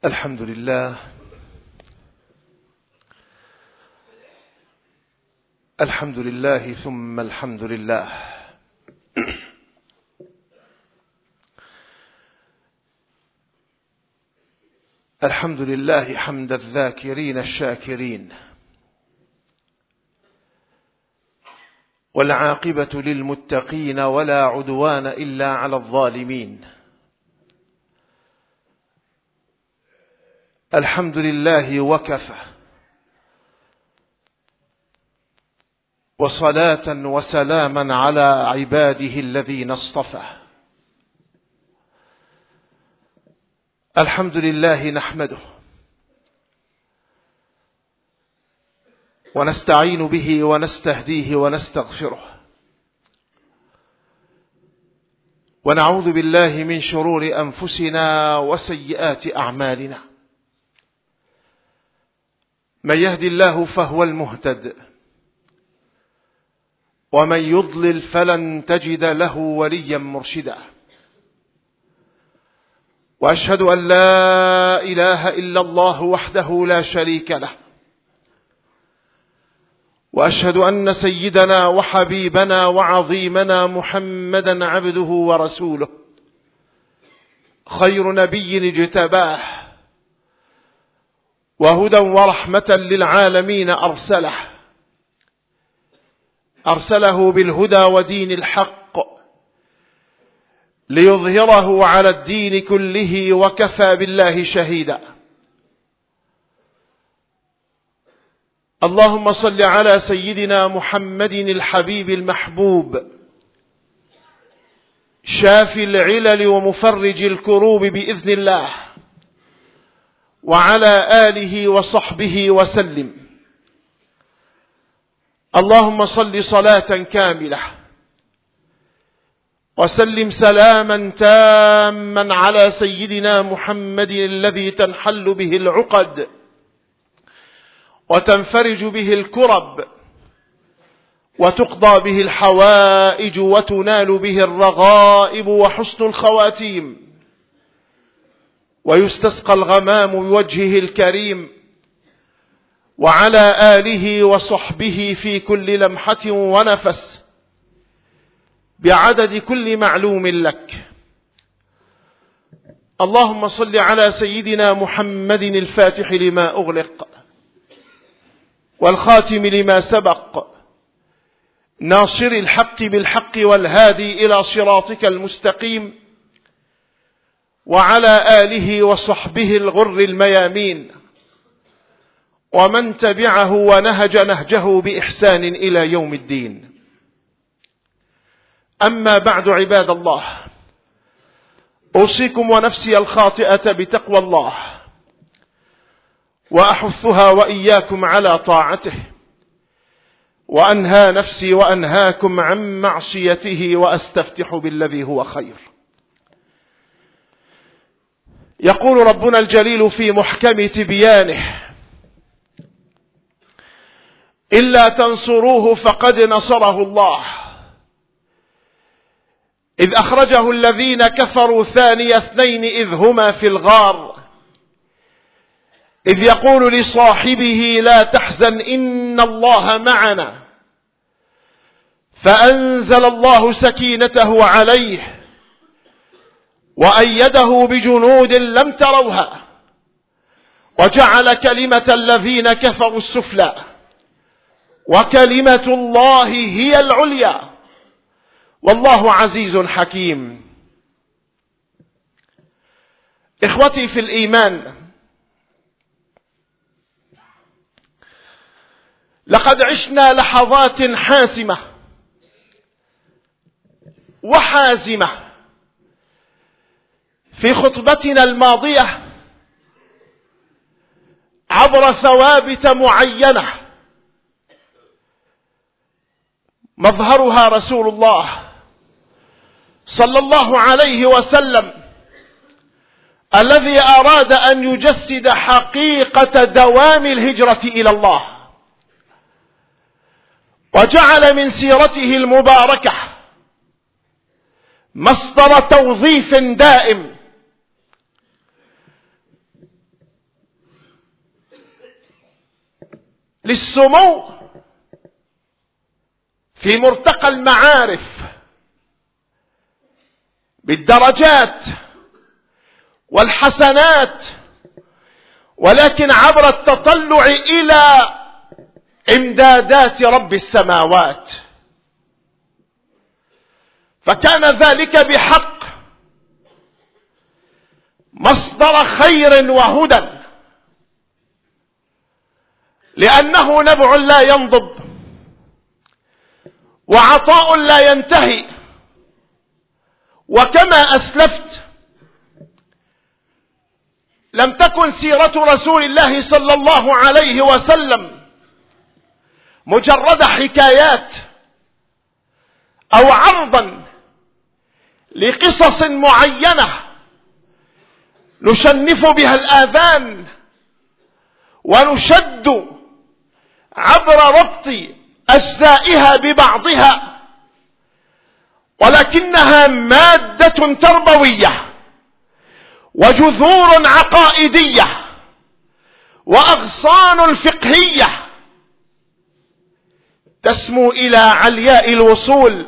الحمد لله. الحمد لله ثم الحمد لله. الحمد لله حمد الذاكرين الشاكرين، والعاقبة للمتقين ولا عدوان إلا على الظالمين. الحمد لله وكفى، وصلاة وسلاما على عباده الذين اصطفى. الحمد لله نحمده ونستعين به ونستهديه ونستغفره، ونعوذ بالله من شرور أنفسنا وسيئات أعمالنا. من يهد الله فهو المهتد، ومن يضلل فلن تجد له وليا مرشدا. وأشهد أن لا إله إلا الله وحده لا شريك له، وأشهد أن سيدنا وحبيبنا وعظيمنا محمدا عبده ورسوله، خير نبي اجتباه، وهدى ورحمة للعالمين أرسله بالهدى ودين الحق ليظهره على الدين كله، وكفى بالله شهيدا. اللهم صل على سيدنا محمد الحبيب المحبوب، شافي العلل ومفرج الكروب بإذن الله، وعلى آله وصحبه وسلم. اللهم صل صلاة كاملة وسلم سلاما تاما على سيدنا محمد الذي تنحل به العقد وتنفرج به الكرب وتقضى به الحوائج وتنال به الرغائب وحسن الخواتيم، ويستسقى الغمام بوجهه الكريم، وعلى آله وصحبه في كل لمحة ونفس بعدد كل معلوم لك. اللهم صل على سيدنا محمد الفاتح لما أغلق والخاتم لما سبق، ناصر الحق بالحق والهادي إلى صراطك المستقيم، وعلى آله وصحبه الغر الميامين، ومن تبعه ونهج نهجه بإحسان إلى يوم الدين. أما بعد، عباد الله، أوصيكم ونفسي الخاطئة بتقوى الله، وأحثها وإياكم على طاعته، وأنهى نفسي وأنهاكم عن معصيته، وأستفتح بالذي هو خير. يقول ربنا الجليل في محكم تبيانه: إلا تنصروه فقد نصره الله، إذ أخرجه الذين كفروا ثاني اثنين إذ هما في الغار، إذ يقول لصاحبه لا تحزن إن الله معنا، فأنزل الله سكينته عليه وأيده بجنود لم تروها، وجعل كلمة الذين كفروا السفلى، وكلمة الله هي العليا، والله عزيز حكيم. إخوتي في الإيمان، لقد عشنا لحظات حاسمة وحازمة في خطبتنا الماضية عبر ثوابت معينة، مظهرها رسول الله صلى الله عليه وسلم، الذي أراد أن يجسد حقيقة دوام الهجرة إلى الله، وجعل من سيرته المباركة مصدر توظيف دائم للسمو في مرتقى المعارف بالدرجات والحسنات، ولكن عبر التطلع إلى إمدادات رب السماوات. فكان ذلك بحق مصدر خير وهدى، لأنه نبع لا ينضب وعطاء لا ينتهي. وكما أسلفت، لم تكن سيرة رسول الله صلى الله عليه وسلم مجرد حكايات أو عرضا لقصص معينة نشنف بها الآذان ونشد عبر ربط أجزائها ببعضها، ولكنها مادة تربوية وجذور عقائدية وأغصان فقهية تسمو إلى علياء الوصول،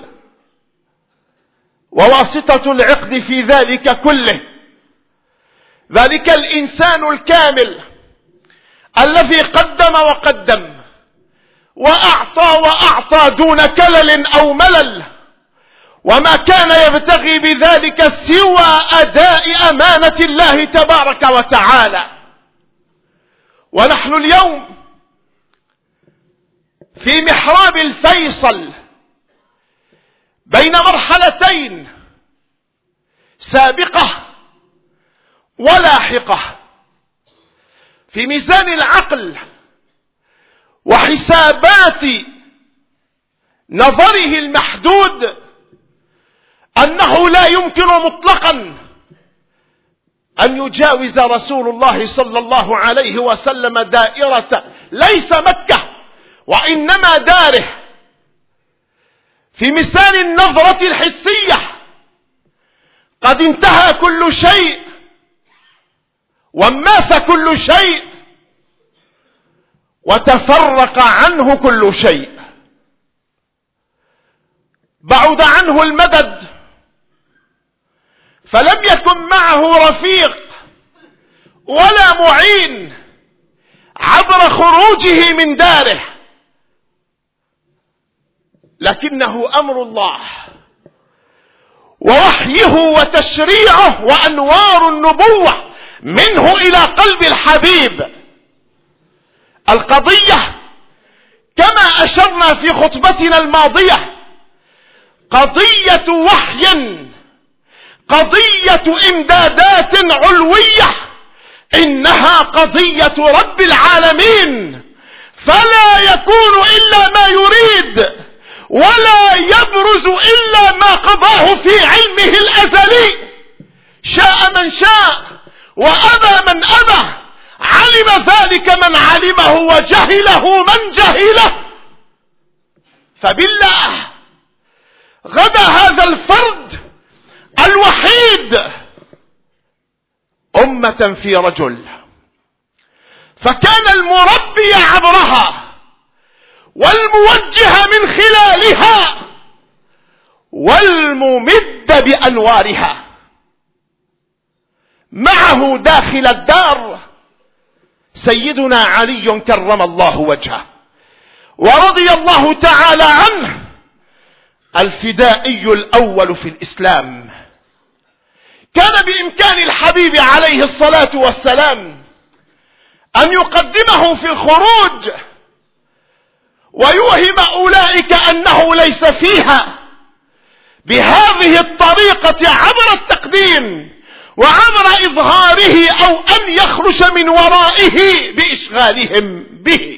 وواسطة العقد في ذلك كله ذلك الإنسان الكامل الذي قدم وقدم وأعطى دون كلل أو ملل، وما كان يبتغي بذلك سوى أداء أمانة الله تبارك وتعالى. ونحن اليوم في محراب الفيصل بين مرحلتين سابقة ولاحقة، في ميزان العقل وحسابات نظره المحدود أنه لا يمكن مطلقا أن يجاوز رسول الله صلى الله عليه وسلم دائرة ليس مكة وإنما داره. في ميزان النظرة الحسية قد انتهى كل شيء وانماث كل شيء وتفرق عنه كل شيء، بعد عنه المدد، فلم يكن معه رفيق ولا معين عبر خروجه من داره، لكنه أمر الله ووحيه وتشريعه وأنوار النبوة منه إلى قلب الحبيب. القضية كما أشرنا في خطبتنا الماضية قضية وحي، قضية إمدادات علوية، إنها قضية رب العالمين، فلا يكون إلا ما يريد ولا يبرز إلا ما قضاه في علمه الأزلي. شاء من شاء وأبى من أبى، علم ذلك من علمه وجهله من جهله. فبالله غدا هذا الفرد الوحيد أمة في رجل، فكان المربي عبرها والموجه من خلالها والممد بأنوارها. معه داخل الدار سيدنا علي كرم الله وجهه ورضي الله تعالى عنه، الفدائي الأول في الإسلام. كان بإمكان الحبيب عليه الصلاة والسلام أن يقدمه في الخروج ويوهم أولئك أنه ليس فيها بهذه الطريقة عبر التقديم وعبر إظهاره، أو أن يخرج من ورائه بإشغالهم به،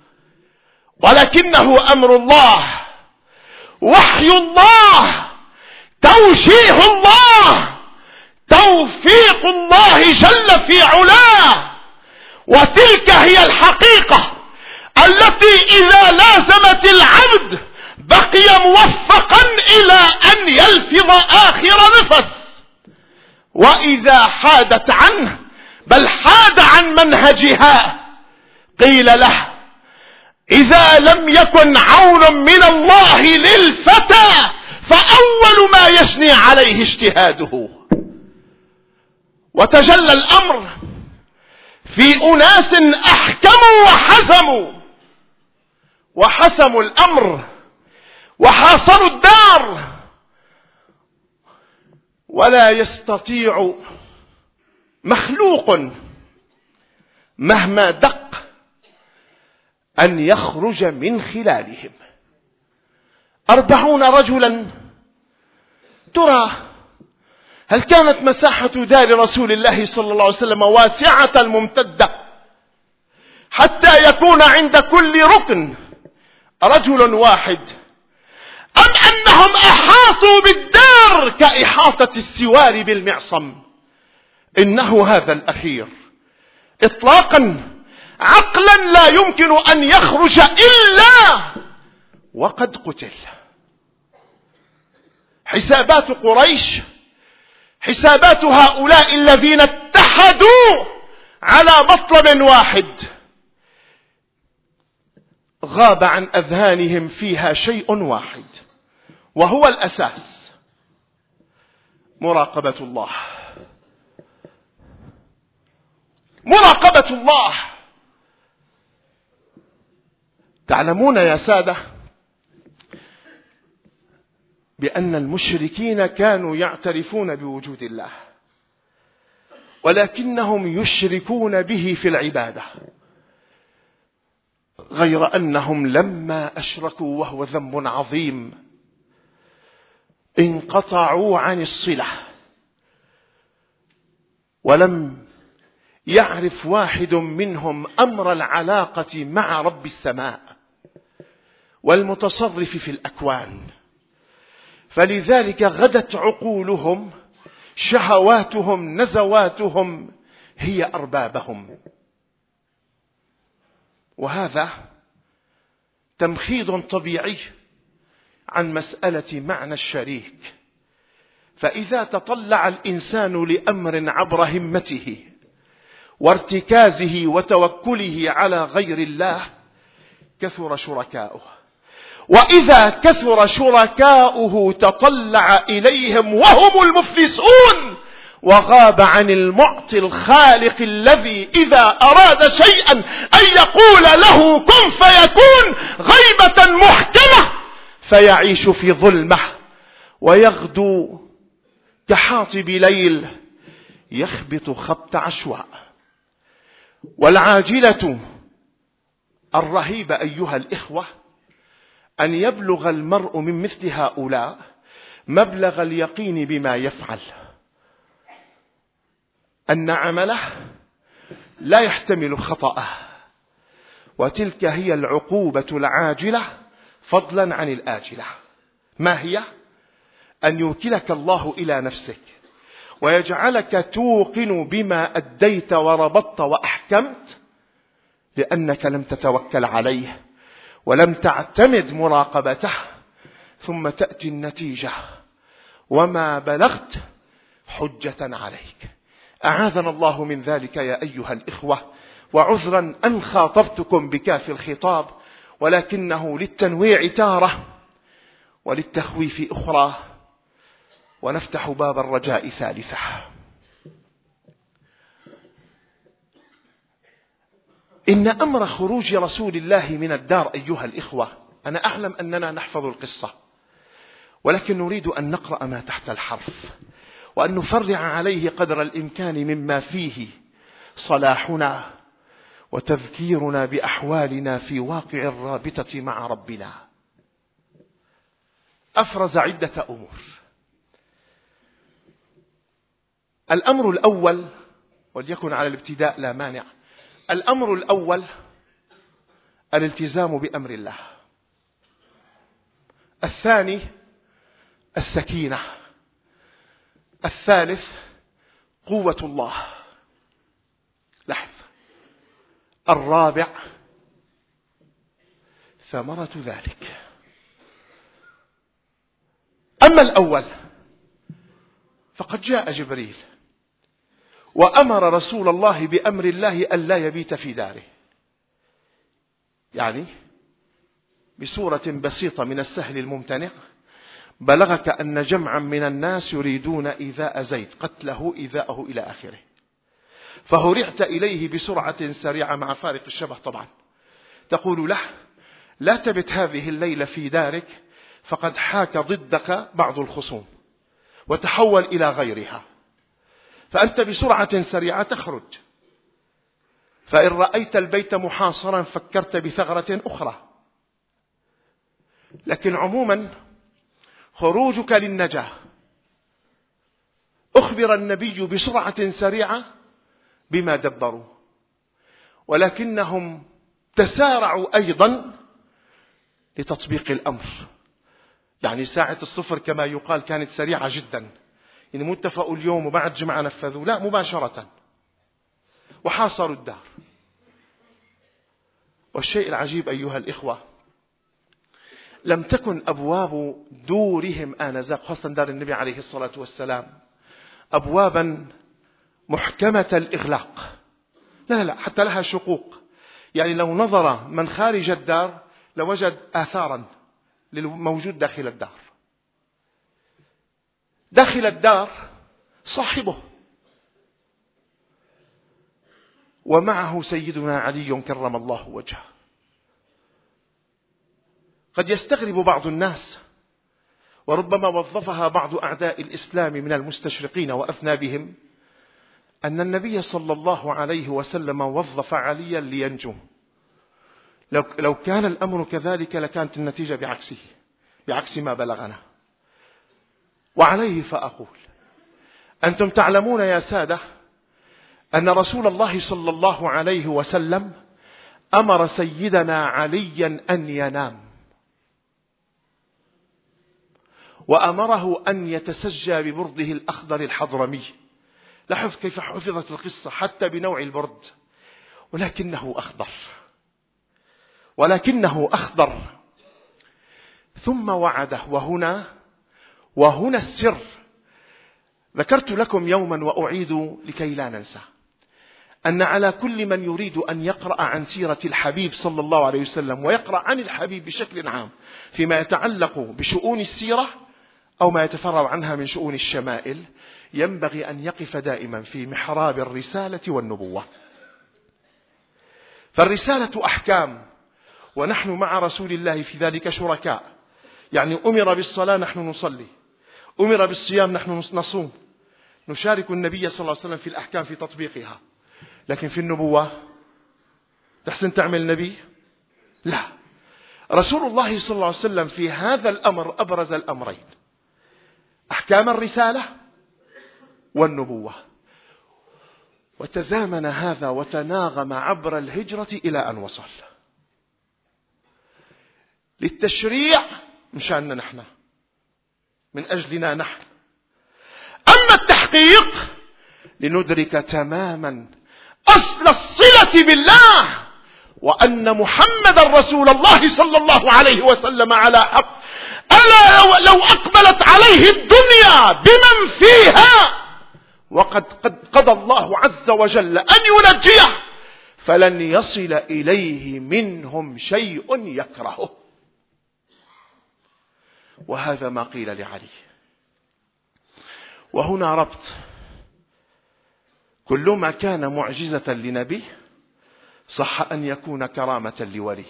ولكنه أمر الله، وحي الله، توجيه الله، توفيق الله جل في علاه. وتلك هي الحقيقة التي إذا لازمت العبد بقي موفقا إلى أن يلفظ آخر نفس، وإذا حادت عنه بل حاد عن منهجها قيل له إذا لم يكن عون من الله للفتى فأول ما يجني عليه اجتهاده. وتجلى الأمر في أناس أحكموا وحسموا الأمر وحاصروا الدار، ولا يستطيع مخلوق مهما دق أن يخرج من خلالهم. 40 رجلا. ترى هل كانت مساحة دار رسول الله صلى الله عليه وسلم واسعة ممتدة حتى يكون عند كل ركن رجل واحد، أم أنهم أحاطوا بالدار كإحاطة السوار بالمعصم؟ إنه هذا الأخير إطلاقا عقلا لا يمكن أن يخرج إلا وقد قتل. حسابات قريش، حسابات هؤلاء الذين اتحدوا على مطلب واحد، غاب عن أذهانهم فيها شيء واحد وهو الأساس: مراقبة الله. مراقبة الله. تعلمون يا سادة بأن المشركين كانوا يعترفون بوجود الله، ولكنهم يشركون به في العبادة، غير أنهم لما أشركوا وهو ذنب عظيم انقطعوا عن الصلة، ولم يعرف واحد منهم أمر العلاقة مع رب السماء والمتصرف في الأكوان. فلذلك غدت عقولهم، شهواتهم، نزواتهم هي أربابهم. وهذا تمخيض طبيعي عن مسألة معنى الشريك. فإذا تطلع الإنسان لأمر عبر همته وارتكازه وتوكله على غير الله كثر شركاؤه، وإذا كثر شركاؤه تطلع إليهم وهم المفلسون وغاب عن المعطي الخالق الذي إذا أراد شيئا أن يقول له كن فيكون غيبة محكمة، فيعيش في ظلمة ويغدو كحاطب ليل يخبط خبط عشواء. والعاجلة الرهيبة أيها الإخوة أن يبلغ المرء من مثل هؤلاء مبلغ اليقين بما يفعل، أن عمله لا يحتمل خطأه، وتلك هي العقوبة العاجلة فضلا عن الآجلة. ما هي؟ أن يوكلك الله إلى نفسك ويجعلك توقن بما أديت وربطت وأحكمت، لأنك لم تتوكل عليه ولم تعتمد مراقبته، ثم تأتي النتيجة وما بلغت حجة عليك. أعاذنا الله من ذلك يا أيها الإخوة. وعذرا أن خاطبتكم بكاف الخطاب، ولكنه للتنويع تارة وللتخويف أخرى، ونفتح باب الرجاء ثالثة. إن أمر خروج رسول الله من الدار أيها الإخوة، أنا أعلم أننا نحفظ القصة، ولكن نريد أن نقرأ ما تحت الحرف وأن نفرع عليه قدر الإمكان مما فيه صلاحنا وتذكيرنا بأحوالنا في واقع الرابطة مع ربنا. أفرز عدة أمور. الأمر الأول، وليكن على الابتداء لا مانع، الأمر الأول الالتزام بأمر الله. الثاني السكينة. الثالث قوة الله. لاحظ. الرابع ثمرة ذلك. أما الأول فقد جاء جبريل وأمر رسول الله بأمر الله أن لا يبيت في داره، يعني بصورة بسيطة من السهل الممتنع: بلغك أن جمعا من الناس يريدون إيذاء زيد، قتله، إيذاءه إلى آخره، فهرعت إليه بسرعة سريعة مع فارق الشبه طبعا، تقول له: لا تبت هذه الليلة في دارك، فقد حاك ضدك بعض الخصوم وتحول إلى غيرها، فأنت بسرعة سريعة تخرج، فإن رأيت البيت محاصرا فكرت بثغرة أخرى. لكن عموما خروجك للنجاة أخبر النبي بسرعة سريعة بما دبروا، ولكنهم تسارعوا أيضا لتطبيق الأمر. يعني ساعة الصفر كما يقال كانت سريعة جدا، يعني متفقوا اليوم وبعد جمعة نفذوا، لا، مباشرة وحاصروا الدار. والشيء العجيب أيها الإخوة، لم تكن أبواب دورهم آنذاك، خاصة دار النبي عليه الصلاة والسلام، أبوابا محكمة الإغلاق، لا، حتى لها شقوق. يعني لو نظر من خارج الدار لوجد آثارا للموجود داخل الدار. داخل الدار صاحبه، ومعه سيدنا علي كرم الله وجهه. قد يستغرب بعض الناس، وربما وظفها بعض أعداء الإسلام من المستشرقين وأثنى بهم، أن النبي صلى الله عليه وسلم وظف عليا لينجو. لو كان الأمر كذلك لكانت النتيجة بعكس ما بلغنا. وعليه فأقول: أنتم تعلمون يا سادة أن رسول الله صلى الله عليه وسلم أمر سيدنا عليا أن ينام، وأمره أن يتسجى ببرده الأخضر الحضرمي. لاحظ كيف حفظت القصة حتى بنوع البرد، ولكنه أخضر. ثم وعده، وهنا السر. ذكرت لكم يوما وأعيد لكي لا ننسى أن على كل من يريد أن يقرأ عن سيرة الحبيب صلى الله عليه وسلم ويقرأ عن الحبيب بشكل عام فيما يتعلق بشؤون السيرة أو ما يتفرع عنها من شؤون الشمائل، ينبغي أن يقف دائما في محراب الرسالة والنبوة. فالرسالة أحكام، ونحن مع رسول الله في ذلك شركاء. يعني أمر بالصلاة نحن نصلي، أمر بالصيام نحن نصوم، نشارك النبي صلى الله عليه وسلم في الأحكام في تطبيقها. لكن في النبوة تحسن تعمل نبي؟ لا. رسول الله صلى الله عليه وسلم في هذا الأمر أبرز الأمرين: أحكام الرسالة والنبوة. وتزامن هذا وتناغم عبر الهجرة إلى أن وصل للتشريع مشاننا نحن، من أجلنا نحن. أما التحقيق لندرك تماما أصل الصلة بالله، وأن محمد رسول الله صلى الله عليه وسلم على حق. ألا لو أقبلت عليه الدنيا بمن فيها وقد قضى الله عز وجل أن ينجيه، فلن يصل إليه منهم شيء يكرهه. وهذا ما قيل لعلي. وهنا ربط: كل ما كان معجزة لنبي صح أن يكون كرامة لولي.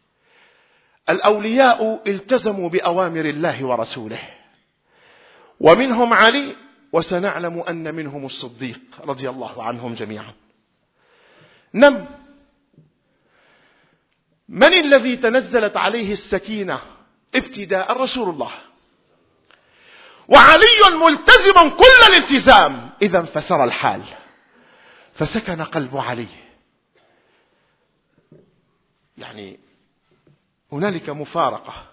الأولياء التزموا بأوامر الله ورسوله، ومنهم علي، وسنعلم أن منهم الصديق رضي الله عنهم جميعا. من الذي تنزلت عليه السكينة ابتداء؟ رسول الله، وعلي ملتزم كل الالتزام. إذا فسر الحال، فسكن قلب علي. يعني هنالك مفارقة،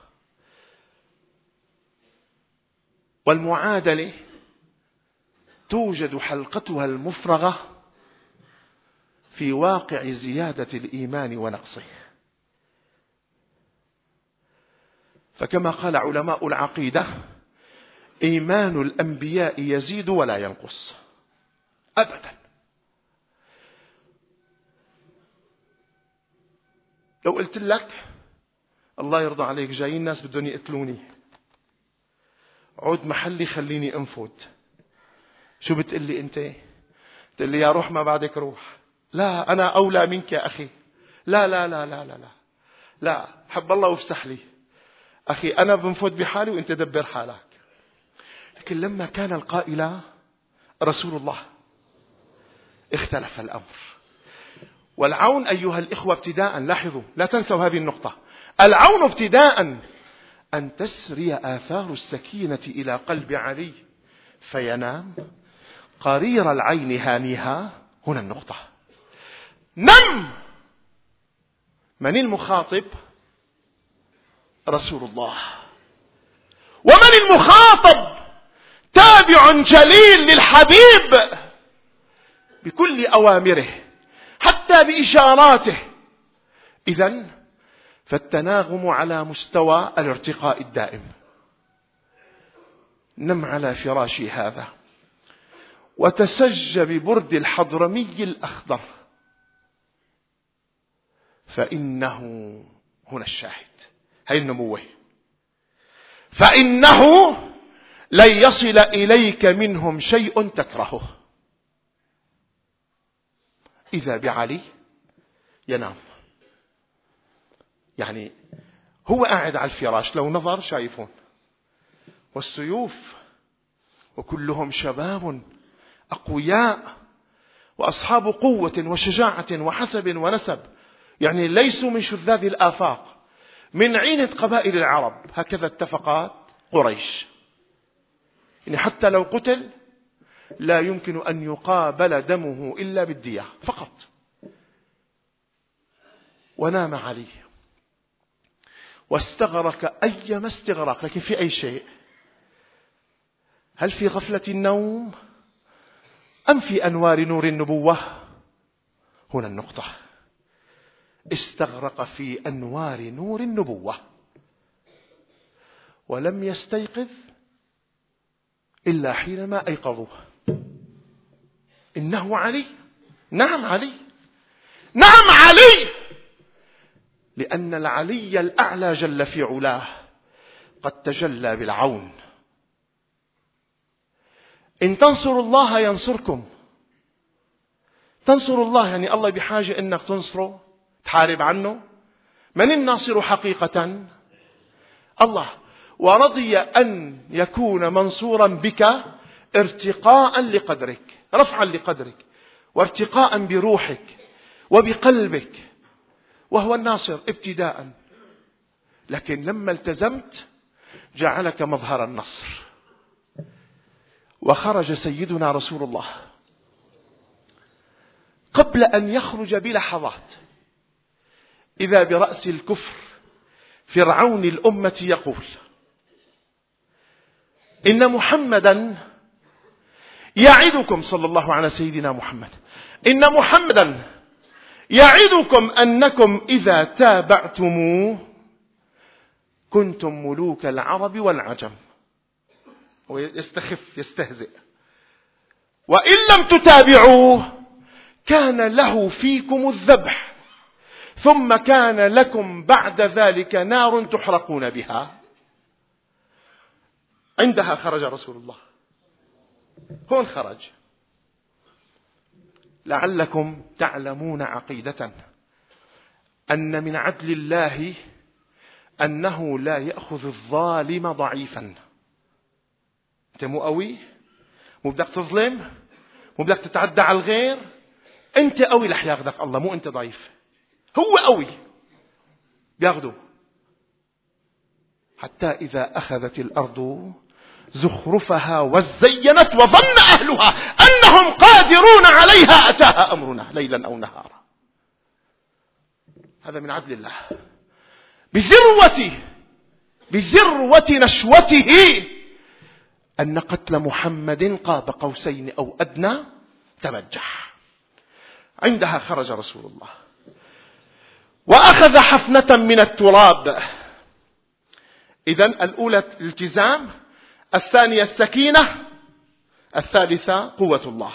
والمعادلة توجد حلقتها المفرغة في واقع زيادة الإيمان ونقصه. فكما قال علماء العقيدة: إيمان الأنبياء يزيد ولا ينقص أبدا. لو قلت لك الله يرضى عليك، جايين ناس بدهم يقتلوني، عود محلي خليني انفذ. شو بتقلي انت؟ بتقول لي يا روح ما بعدك روح. لا، انا اولى منك يا اخي. لا لا لا لا لا لا, لا. حب الله وافسح لي اخي، انا بنفذ بحالي وانت دبر حالك. لكن لما كان القائل رسول الله اختلف الامر. والعون أيها الإخوة ابتداء، لاحظوا لا تنسوا هذه النقطة، العون ابتداء أن تسري آثار السكينة إلى قلب علي فينام قرير العين هانيها. هنا النقطة، نم. من المخاطب؟ رسول الله. ومن المخاطب؟ تابع جليل للحبيب بكل أوامره حتى بإشاراته. إذن فالتناغم على مستوى الارتقاء الدائم. نم على فراشي هذا وتسج ببرد الحضرمي الأخضر، فإنه هنا الشاهد، هاي النموة، فإنه لن يصل إليك منهم شيء تكرهه. إذا بعلي ينام، يعني هو قاعد على الفراش، لو نظر شايفون، والسيوف، وكلهم شباب أقوياء وأصحاب قوة وشجاعة وحسب ونسب، يعني ليسوا من شذاذ الآفاق، من عينة قبائل العرب. هكذا اتفقت قريش، يعني حتى لو قتل لا يمكن أن يقابل دمه إلا بالدية فقط. ونام علي واستغرق أيما استغراق، لكن في أي شيء؟ هل في غفلة النوم أم في أنوار نور النبوة؟ هنا النقطة، استغرق في أنوار نور النبوة ولم يستيقظ إلا حينما أيقظوه. إنه علي. نعم علي، نعم علي، لأن العلي الأعلى جل في علاه قد تجلى بالعون. إن تنصروا الله ينصركم. تنصروا الله يعني الله بحاجة إنك تنصره، تحارب عنه. من الناصر حقيقة؟ الله. ورضي أن يكون منصورا بك ارتقاء لقدرك، رفعا لقدرك، وارتقاء بروحك وبقلبك، وهو الناصر ابتداء. لكن لما التزمت جعلك مظهر النصر. وخرج سيدنا رسول الله قبل أن يخرج بلحظات، إذا برأس الكفر فرعون الأمة يقول: إن محمدا يعدكم، صلى الله على سيدنا محمد، إن محمدا يعدكم أنكم إذا تابعتموه كنتم ملوك العرب والعجم. ويستخف يستهزئ. وإن لم تتابعوه كان له فيكم الذبح، ثم كان لكم بعد ذلك نار تحرقون بها. عندها خرج رسول الله. هون خرج. لعلكم تعلمون عقيدة أن من عدل الله أنه لا يأخذ الظالم ضعيفا. أنت مو قوي، مو بدك تظلم، مو بدك تتعدى على الغير، أنت قوي رح ياخذك الله، مو أنت ضعيف. هو قوي بياخده. حتى إذا أخذت الأرض زخرفها وزينت وظن أهلها أنهم قادرون عليها أتاها أمرنا ليلا أو نهارا. هذا من عدل الله. بذروة نشوته أن قتل محمد قاب قوسين أو أدنى تبجح. عندها خرج رسول الله وأخذ حفنة من التراب. إذن الأولى الالتزام، الثانية السكينة، الثالثة قوة الله.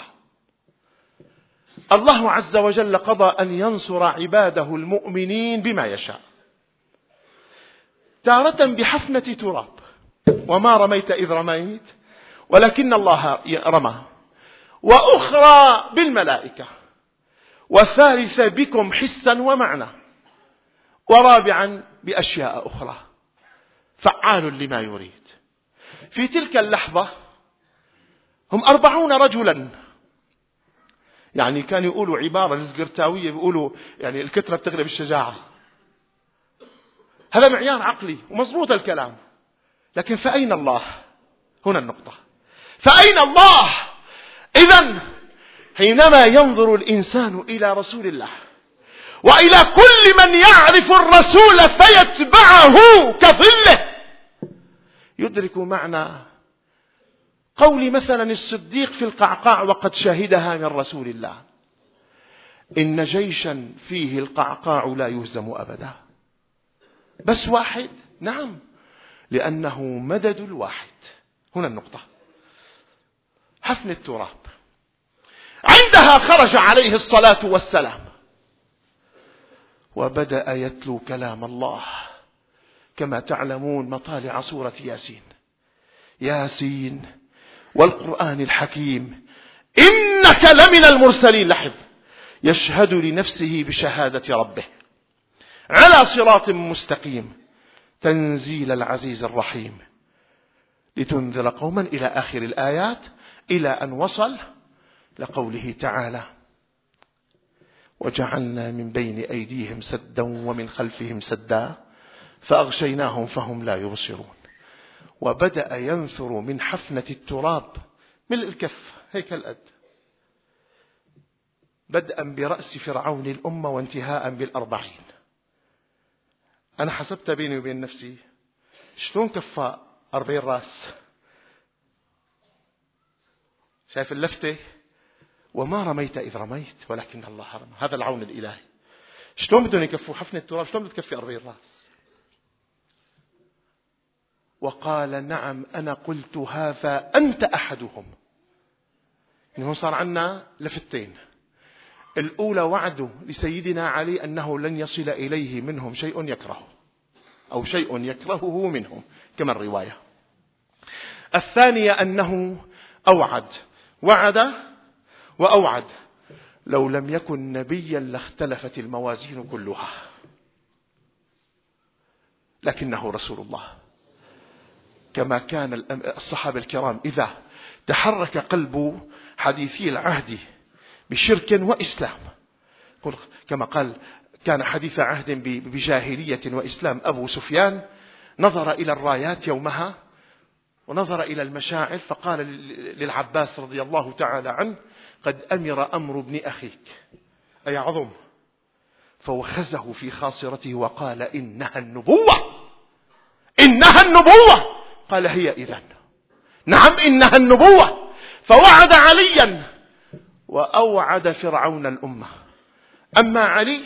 الله عز وجل قضى أن ينصر عباده المؤمنين بما يشاء. تارة بحفنة تراب، وما رميت إذ رميت ولكن الله رمى، وأخرى بالملائكة، وثالثة بكم حسا ومعنى، ورابعا بأشياء أخرى، فعال لما يريد. في تلك اللحظة هم 40 رجلا، يعني كانوا يقولوا عبارة الزقرتاوية، بيقولوا يعني الكثرة بتغلب الشجاعة. هذا معيار عقلي ومضبوط الكلام، لكن فأين الله؟ هنا النقطة، فأين الله؟ إذن حينما ينظر الإنسان إلى رسول الله وإلى كل من يعرف الرسول فيتبعه كظله، يدرك معنى قول مثلا الصديق في القعقاع وقد شهدها من رسول الله: إن جيشا فيه القعقاع لا يهزم أبدا. بس واحد؟ نعم، لأنه مدد الواحد. هنا النقطة، حفن التراب. عندها خرج عليه الصلاة والسلام وبدأ يتلو كلام الله. كما تعلمون مطالع سورة ياسين: ياسين والقرآن الحكيم إنك لمن المرسلين. لحظ، يشهد لنفسه بشهادة ربه على صراط مستقيم تنزيل العزيز الرحيم لتنذر قوما إلى آخر الآيات، إلى أن وصل لقوله تعالى: وجعلنا من بين أيديهم سدا ومن خلفهم سدا فأغشيناهم فهم لا يبصرون. وبدأ ينثر من حفنة التراب ملء الكف هيك القد، بدءا برأس فرعون الأمة وانتهاء بال40. أنا حسبت بيني وبين نفسي شلون كفى 40 رأس. شايف اللفتة؟ وما رميت إذ رميت ولكن الله رمى. هذا العون الإلهي. شلون بدهم يكفوا حفنة التراب؟ شلون بدها تكفي 40 رأس؟ وقال: نعم أنا قلت هذا أنت أحدهم. إنه صار عنا لفتين. الأولى وعده لسيدنا علي أنه لن يصل إليه منهم شيء يكرهه أو شيء يكرهه منهم كما الرواية. الثانية أنه أوعد، وعد وأوعد. لو لم يكن نبيا لاختلفت الموازين كلها، لكنه رسول الله. كما كان الصحابة الكرام إذا تحرك قلب حديثي العهد بشرك وإسلام، كما قال: كان حديث عهد بجاهلية وإسلام أبو سفيان، نظر إلى الرايات يومها ونظر إلى المشاعر فقال للعباس رضي الله تعالى عنه: قد أمر أمر ابن أخيك أي عظم. فوخزه في خاصرته وقال: إنها النبوة، إنها النبوة. قال: هي إذن. نعم إنها النبوة. فوعد عليا وأوعد فرعون الأمة. أما علي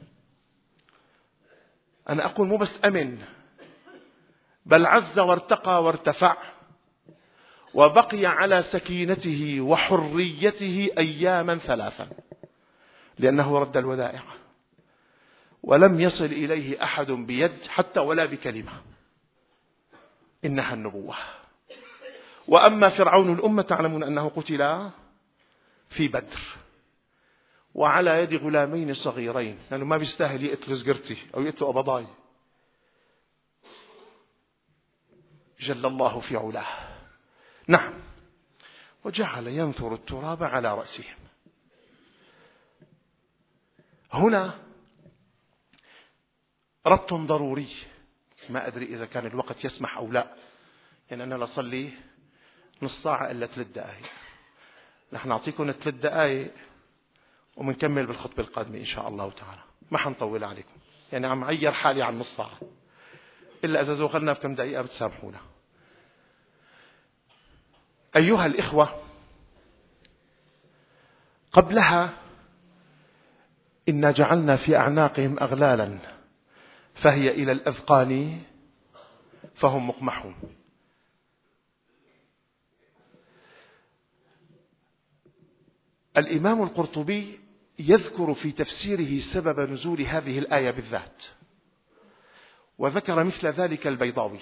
أنا أقول مو بس أمن، بل عز وارتقى وارتفع وبقي على سكينته وحريته أياما 3، لأنه رد الودائع ولم يصل إليه أحد بيد حتى ولا بكلمة. إنها النبوة. وأما فرعون الأمة تعلمون أنه قتل في بدر وعلى يد غلامين صغيرين، لأنه ما بيستاهل يقتل زقرتي أو يقتل أبضاي. جل الله في علاه. نعم. وجعل ينثر التراب على رأسهم. هنا ربط ضروري، ما أدري إذا كان الوقت يسمح أو لا، يعني أنا لصلي نص ساعة إلا 3 دقائق. نحن نعطيكم 3 دقائق ومنكمل بالخطبة القادمة إن شاء الله تعالى، ما حنطول عليكم، يعني عم عير حالي عن نص ساعة، إلا إذا زوغلنا بكم دقيقة بتسامحونا. أيها الإخوة، قبلها إنا جعلنا في أعناقهم أغلالا فهي إلى الأذقان فهم مقمحون. الإمام القرطبي يذكر في تفسيره سبب نزول هذه الآية بالذات، وذكر مثل ذلك البيضاوي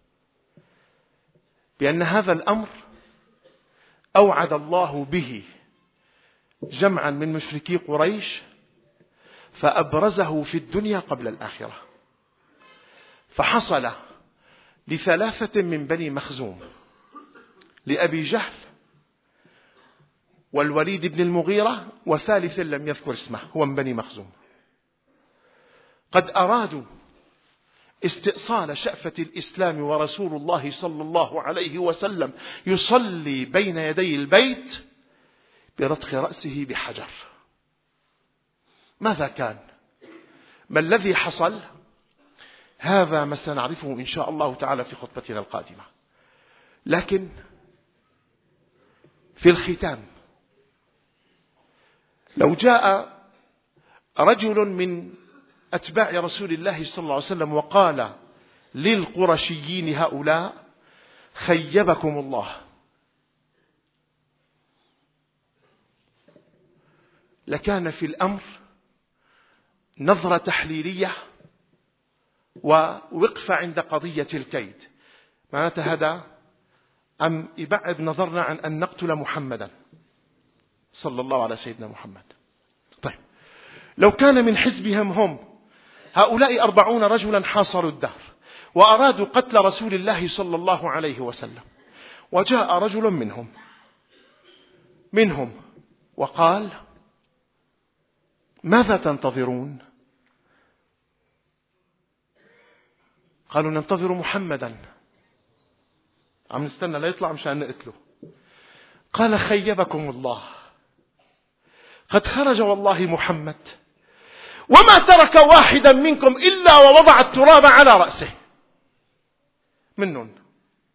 بأن هذا الأمر أوعد الله به جمعا من مشركي قريش فأبرزه في الدنيا قبل الآخرة. فحصل لثلاثة من بني مخزوم، لأبي جهل والوليد بن المغيرة وثالث لم يذكر اسمه هو من بني مخزوم، قد أرادوا استئصال شأفة الإسلام ورسول الله صلى الله عليه وسلم يصلي بين يدي البيت برتخ رأسه بحجر. ماذا كان؟ ما الذي حصل؟ هذا ما سنعرفه إن شاء الله تعالى في خطبتنا القادمة. لكن في الختام، لو جاء رجل من أتباع رسول الله صلى الله عليه وسلم وقال للقرشيين هؤلاء خيبكم الله، لكان في الأمر نظرة تحليلية ووقفة عند قضية الكيد. معناتها هذا أم يبعد نظرنا عن أن نقتل محمدا صلى الله على سيدنا محمد. طيب، لو كان من حزبهم هم هؤلاء 40 رجلا حاصروا الدهر وأرادوا قتل رسول الله صلى الله عليه وسلم، وجاء رجل منهم وقال ماذا تنتظرون؟ قالوا ننتظر محمدا، عم نستنى لا يطلع مشان نقتله. قال خيبكم الله، قد خرج والله محمد وما ترك واحدا منكم إلا ووضع التراب على رأسه منهم،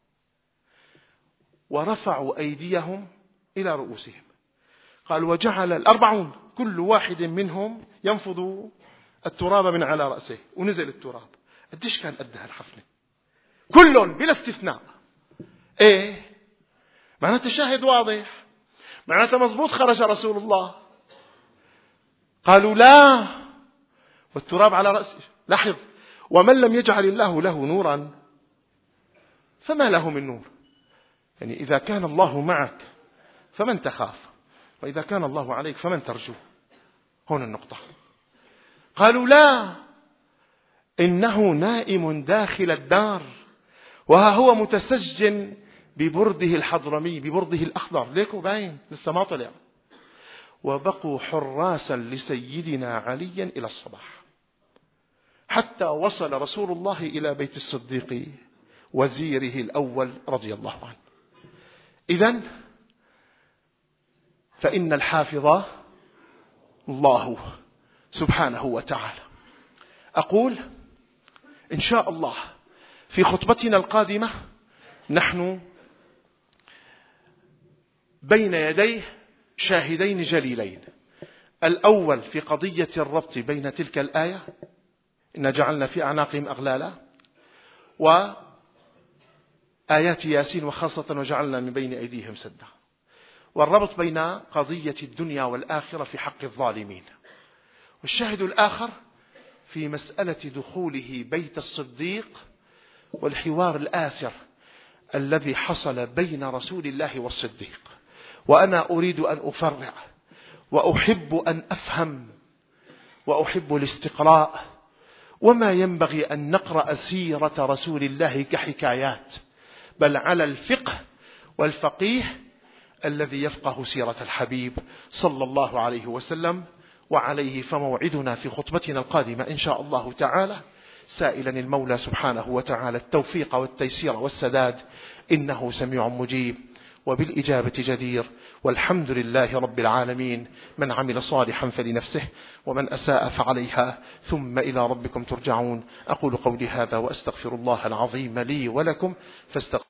ورفعوا أيديهم إلى رؤوسهم. قال وجعل 40 كل واحد منهم ينفض التراب من على رأسه، ونزل التراب. قديش كان قدها الحفلة؟ كل بلا استثناء. ايه معناته شاهد واضح، معناته مضبوط خرج رسول الله. قالوا لا، والتراب على رأسه. لاحظ، ومن لم يجعل الله له نورا فما له من نور. يعني إذا كان الله معك فمن تخاف، وإذا كان الله عليك فمن ترجو. هنا النقطة. قالوا لا، إنه نائم داخل الدار، وها هو متسجن ببرده الحضرمي، ببرده الأخضر، ليكو باين لسه ما طلع. وبقوا حراسا لسيدنا عليا إلى الصباح، حتى وصل رسول الله إلى بيت الصديق وزيره الأول رضي الله عنه. إذن فإن الحافظ الله سبحانه وتعالى. أقول إن شاء الله في خطبتنا القادمة نحن بين يديه شاهدين جليلين. الأول في قضية الربط بين تلك الآية إن جعلنا في أعناقهم أغلالا وآيات ياسين، وخاصة وجعلنا من بين أيديهم سدا، والربط بين قضية الدنيا والآخرة في حق الظالمين. والشاهد الآخر في مسألة دخوله بيت الصديق والحوار الآسر الذي حصل بين رسول الله والصديق. وأنا أريد أن أفرع، وأحب أن أفهم، وأحب الاستقراء، وما ينبغي أن نقرأ سيرة رسول الله كحكايات، بل على الفقه والفقيه الذي يفقه سيرة الحبيب صلى الله عليه وسلم. وعليه فموعدنا في خطبتنا القادمة إن شاء الله تعالى، سائلا المولى سبحانه وتعالى التوفيق والتيسير والسداد، إنه سميع مجيب وبالإجابة جدير. والحمد لله رب العالمين. من عمل صالحا فلنفسه ومن أساء فعليها، ثم إلى ربكم ترجعون. أقول قولي هذا وأستغفر الله العظيم لي ولكم فاستغفروا.